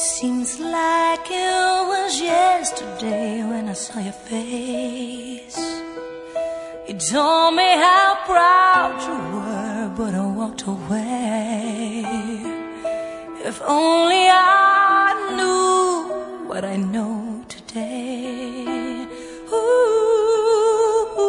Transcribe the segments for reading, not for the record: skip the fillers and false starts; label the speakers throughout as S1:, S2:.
S1: Seems like it was yesterday when I saw your face. You told me how proud you were, but I walked away. If only I knew what I know today. Ooh,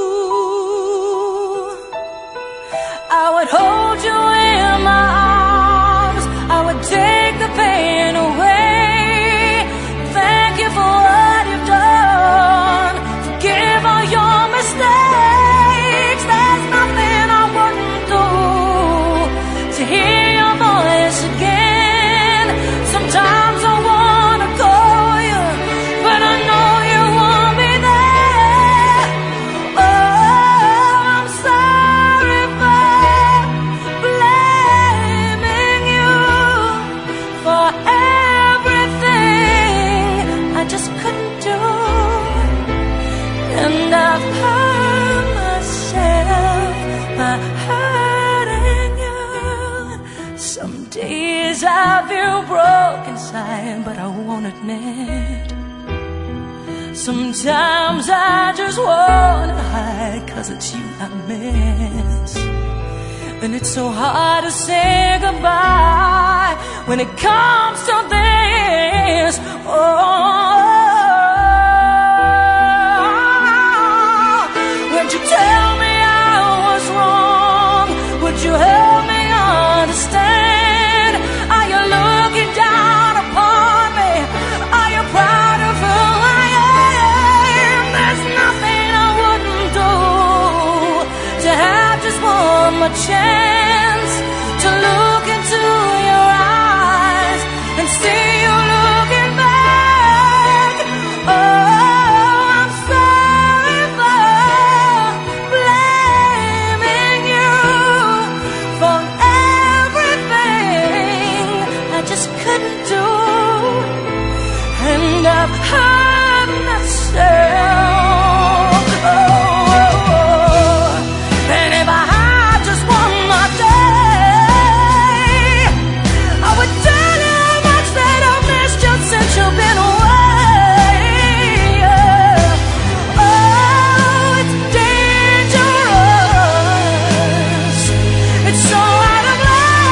S1: I would hold you in my arms, I would take the pain away. Thank you for what you've done, forgive all your mistakes. There's nothing I wouldn't do to hear your voice again. Sometimes I wanna call you, but I know you won't be there. Oh, I'm sorry for blaming you for everything I just couldn't do. And I've hurt myself by hurting you. Some days I feel broken inside, but I won't admit. Sometimes I just wanna hide, 'cause it's you I miss. And it's so hard to say goodbye when it comes to this. Would you tell me I was wrong? Would you help me understand? Are you looking down upon me? Are you proud of who I am? There's nothing I wouldn't do to have just one more chance to look into your eyes and see you looking back. Oh, I'm sorry for blaming you for everything I just couldn't do. And I've hurt myself. Oh, and if I had just one more day, I would tell you how much that I missed you since you've been away. Oh, it's dangerous. It's so out of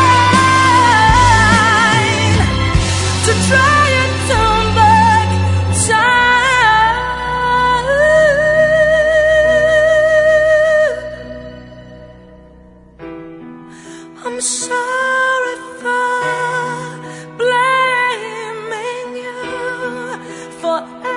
S1: line to try and turn back time. I'm sorry for blaming you for